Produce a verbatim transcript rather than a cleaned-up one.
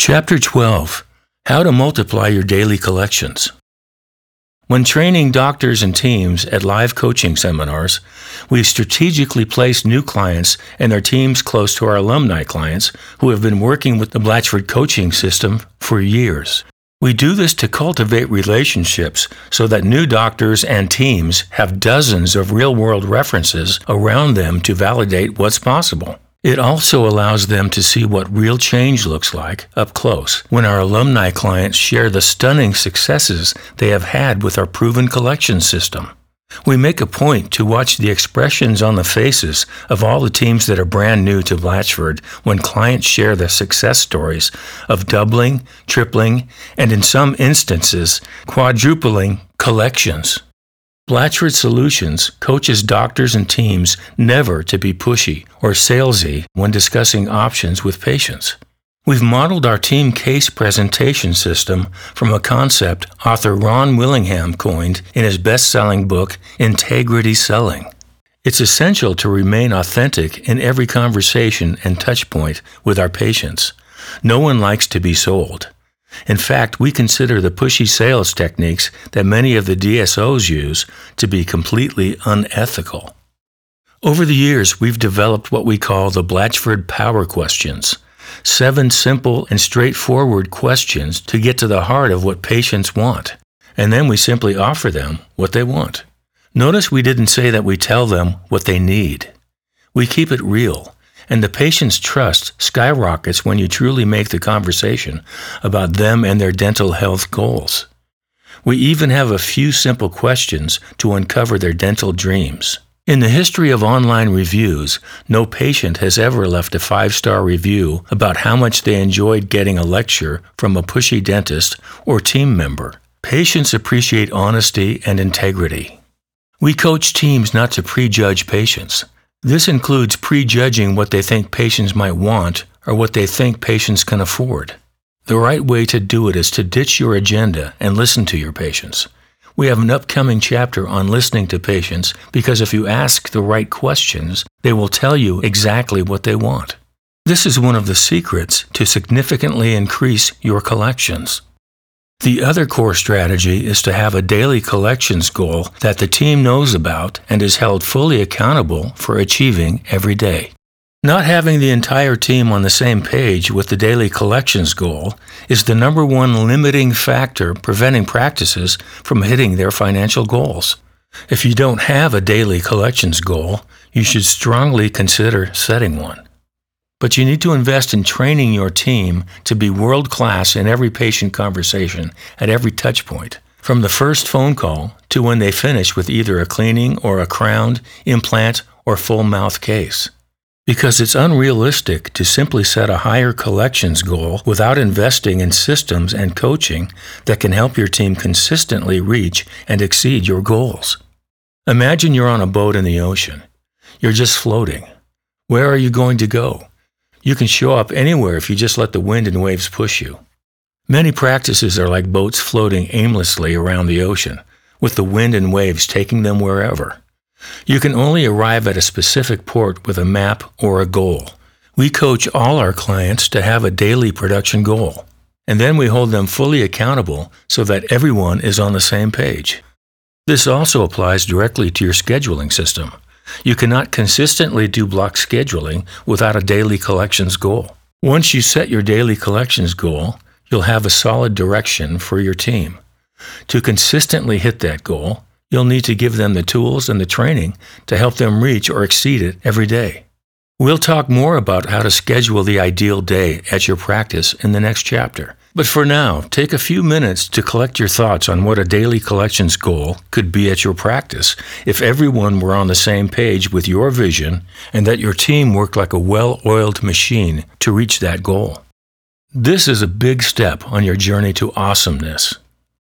Chapter twelve. How to multiply your daily collections. When training doctors and teams at live coaching seminars, we strategically place new clients and their teams close to our alumni clients who have been working with the Blatchford coaching system for years. We do this to cultivate relationships so that new doctors and teams have dozens of real-world references around them to validate what's possible. It also allows them to see what real change looks like up close when our alumni clients share the stunning successes they have had with our proven collection system. We make a point to watch the expressions on the faces of all the teams that are brand new to Blatchford when clients share their success stories of doubling, tripling, and in some instances, quadrupling collections. Blatchford Solutions coaches doctors and teams never to be pushy or salesy when discussing options with patients. We've modeled our team case presentation system from a concept author Ron Willingham coined in his best-selling book, Integrity Selling. It's essential to remain authentic in every conversation and touchpoint with our patients. No one likes to be sold. In fact, we consider the pushy sales techniques that many of the D S Os use to be completely unethical. Over the years, we've developed what we call the Blatchford Power Questions, seven simple and straightforward questions to get to the heart of what patients want, and then we simply offer them what they want. Notice we didn't say that we tell them what they need. We keep it real. And the patient's trust skyrockets when you truly make the conversation about them and their dental health goals. We even have a few simple questions to uncover their dental dreams. In the history of online reviews, no patient has ever left a five-star review about how much they enjoyed getting a lecture from a pushy dentist or team member. Patients appreciate honesty and integrity. We coach teams not to prejudge patients. This includes prejudging what they think patients might want or what they think patients can afford. The right way to do it is to ditch your agenda and listen to your patients. We have an upcoming chapter on listening to patients because if you ask the right questions, they will tell you exactly what they want. This is one of the secrets to significantly increase your collections. The other core strategy is to have a daily collections goal that the team knows about and is held fully accountable for achieving every day. Not having the entire team on the same page with the daily collections goal is the number one limiting factor preventing practices from hitting their financial goals. If you don't have a daily collections goal, you should strongly consider setting one. But you need to invest in training your team to be world-class in every patient conversation at every touch point, from the first phone call to when they finish with either a cleaning or a crowned, implant, or full mouth case. Because it's unrealistic to simply set a higher collections goal without investing in systems and coaching that can help your team consistently reach and exceed your goals. Imagine you're on a boat in the ocean. You're just floating. Where are you going to go? You can show up anywhere if you just let the wind and waves push you. Many practices are like boats floating aimlessly around the ocean, with the wind and waves taking them wherever. You can only arrive at a specific port with a map or a goal. We coach all our clients to have a daily production goal, and then we hold them fully accountable so that everyone is on the same page. This also applies directly to your scheduling system. You cannot consistently do block scheduling without a daily collections goal. Once you set your daily collections goal, you'll have a solid direction for your team. To consistently hit that goal, you'll need to give them the tools and the training to help them reach or exceed it every day. We'll talk more about how to schedule the ideal day at your practice in the next chapter. But for now, take a few minutes to collect your thoughts on what a daily collections goal could be at your practice if everyone were on the same page with your vision and that your team worked like a well-oiled machine to reach that goal. This is a big step on your journey to awesomeness.